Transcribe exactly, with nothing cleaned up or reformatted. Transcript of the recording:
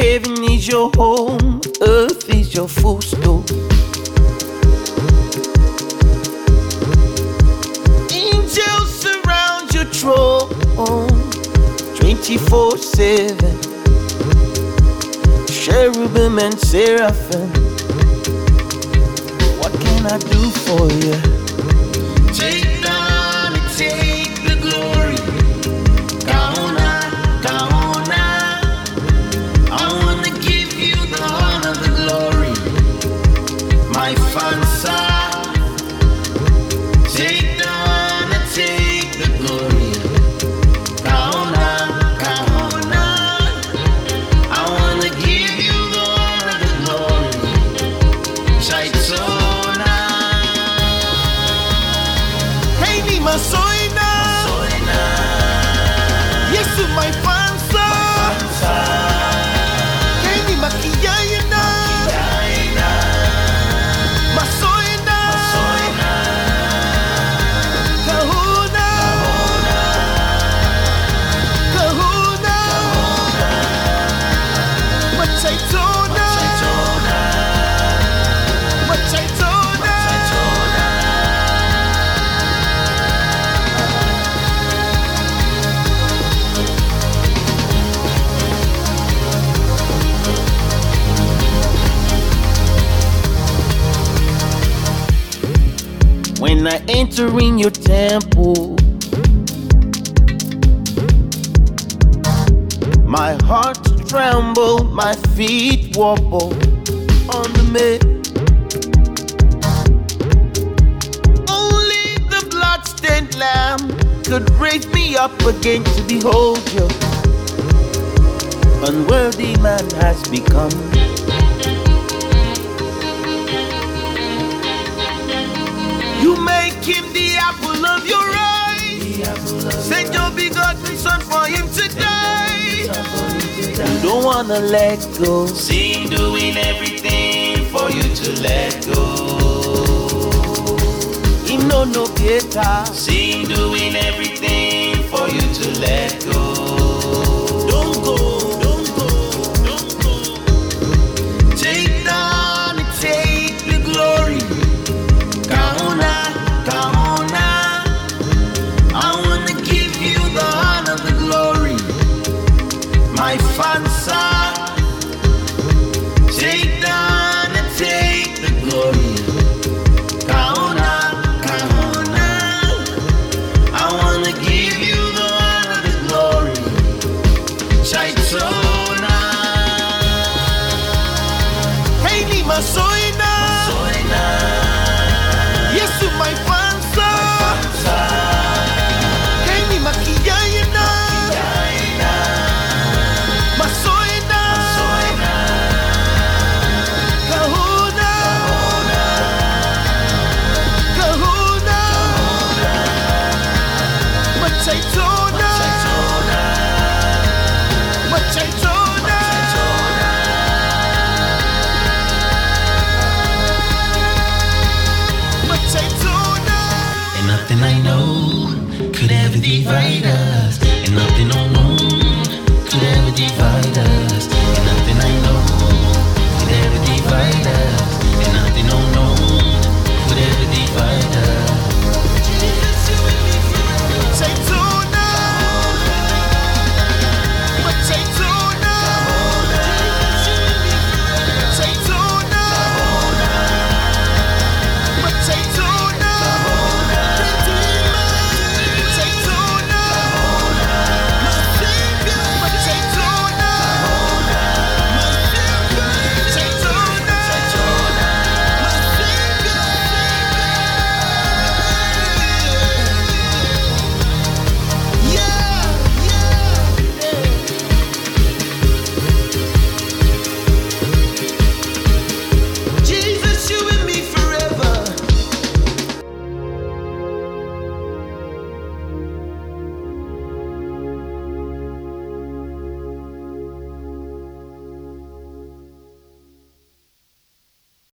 Heaven is your home, earth is your footstool. Angels surround your throne twenty-four seven. Cherubim and seraphim, what can I do for you? Take down and take the glory. Kaona, Kaona. I wanna give you the honor, the glory. My fansa. Take down and take the glory. Kaona, Kaona. I wanna give you the honor, the glory. Chaitona. Hey, ni masoina, Yesu my fansa. Hey, ni makiyayana, masoina, kahuna, kahuna, machaitona, machaitona. When I enter in your temple, my heart tremble, my feet wobble on the mat. Only the bloodstained lamb could raise me up again to behold you. Unworthy man has become. You make him the apple of your eye. Send your begotten son for him to die. You don't wanna let go. See him doing everything for you to let go. He know no better. See him doing everything for you to let go. Don't go, don't go, don't go. Take down and take the glory. Kaona, Kaona. I wanna give you the honor, the glory. My fansa. Take down and take the glory. Kaona, Kaona. I wanna give you the honor, the glory. Chaitona. Hey, ni masoina, Soina. Yesu my fansa. Hey, ni makiyayana, masoina, kahuna, kahuna, machaitona, machaitona. And nothing I know could ever divide.